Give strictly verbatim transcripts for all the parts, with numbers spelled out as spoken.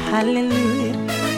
Hallelujah.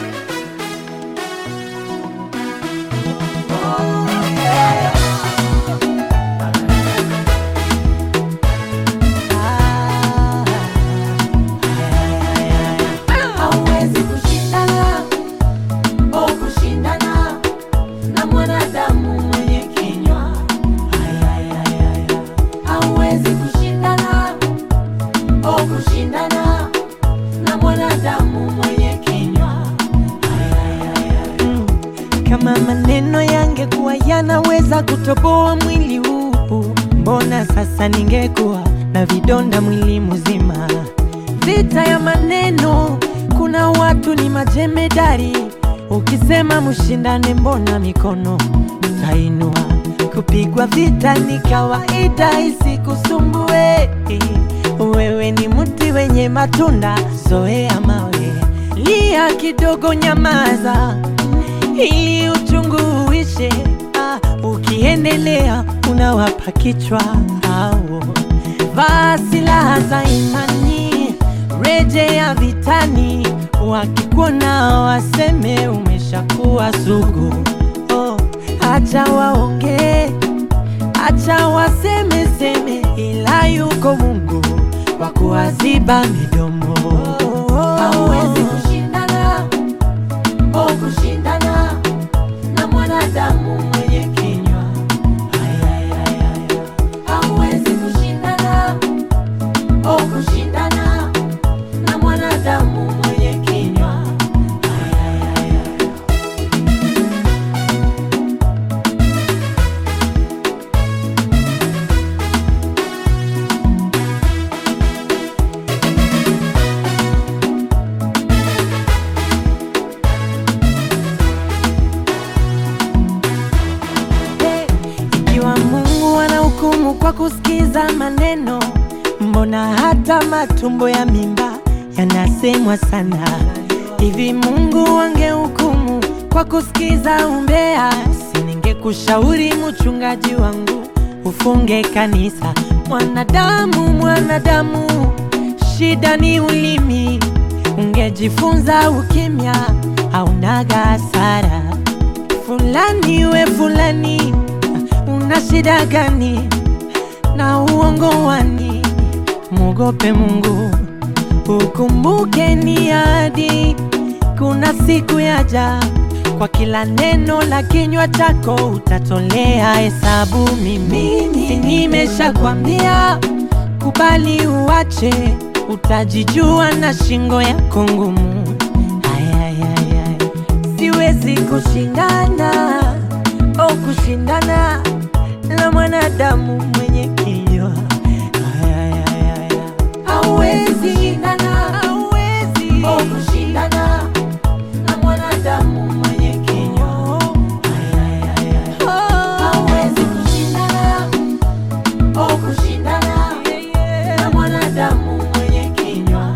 Kama maneno yangekuwa yanaweza kutoboa mwili huu, mbona sasa ningekuwa na vidonda mwili mzima? Vita ya maneno, kuna watu ni majemedari. Ukisema mshindane, mbona mikono utainua? Kupigwa vita ni kawaida, isikusumbue. Wewe ni mti wenye matunda, zoea mawe. Lia kidogo, nyamaza ili uchungu uishe. Ah, ukiendelea unawapa kichwa hao. Vaa silaha za imani, rejea vitani. Wakikuona waseme umeshakuwa sugu. Oh, acha waonge, acha waseme seme, ila yuko Mungu wa kuwaziba midomo. Hauwezi kushindana, oh kushindana na mwanadamu mwenye kinywa. Hauwezi kushindana, oh kushindana na mwanadamu mwenye kinywa. Kwa kusikiza maneno, mbona hata matumbo ya mimba yanasemwa sana? Hivi Mungu wangehukumu kwa kusikiza umbea? Siningekushauri mchungaji wangu ufunge kanisa. Mwanadamu, mwanadamu, shida ni ulimi. Ungejifunza ukimya, haunaga hasara. Fulani we fulani, una shida gani na uongo wani? Muogope Mungu, ukumbuke ni ahadi. Kuna siku yaja, kwa kila neno la kinywa chako utatolea hesabu. Mimi nimeshakwambia, kubali uache, utajijua na shingo yako ngumu. Siwezi kushindana, oh kushindana na mwanadamu mwenye kinywa. Hauwezi shindana, hauwezi, oh kushindana na mwanadamu mwenye kinywa. Hauwezi kushindana, oh kushindana na mwanadamu mwenye kinywa.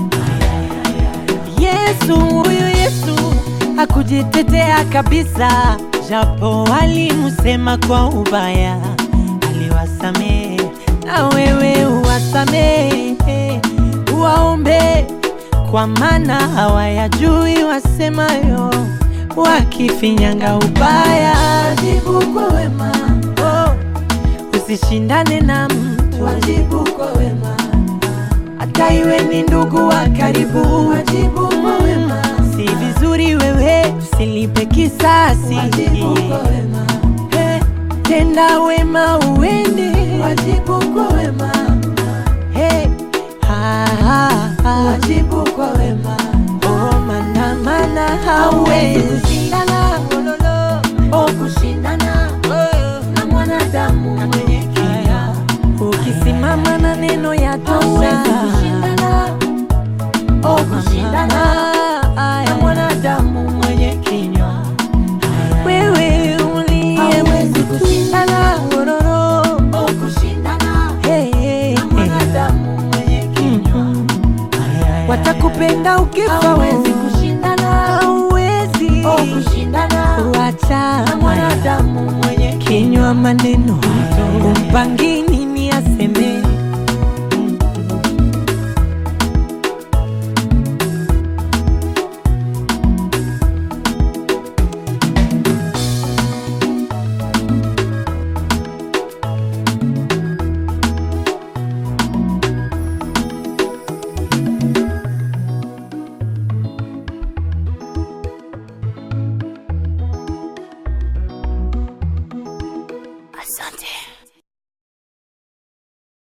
Yesu, huyu Yesu hakujitetea kabisa, japo walimusema kwa ubaya, aliwasamehe. Na wewe uwasamehe, uwaombe, kwa maana hawayajui wasemayo. Wakifinyanga ubaya, wajibu kwa wema. Oh, usishindane na mtu, wajibu kwa wema. Hata iwe ni ndugu wa karibu, wajibu kwa wema. Si vizuri wewe usilipe kisasi, wajibu kwa wema. Hey, tenda wema uende, wajibu kwa wema. Hey, ha, ha, ha. Wajibu kwa wema. Oh, mana mana hauwezi kushindana, oh kushindana na mwanadamu mwenye kinywa. Ukisimama na neno ya tosha, hauwezi kushindana, oh kushindana na mwanadamu mwenye kinywa. Wewe uliye kushindana, oh kushindana na mwanadamu mwenye kinywa. Watakupenda ukifa, hauwezi kushindana, hauwezi, oh kushindana na mwanadamu mwenye kinywa. Maneno umpangi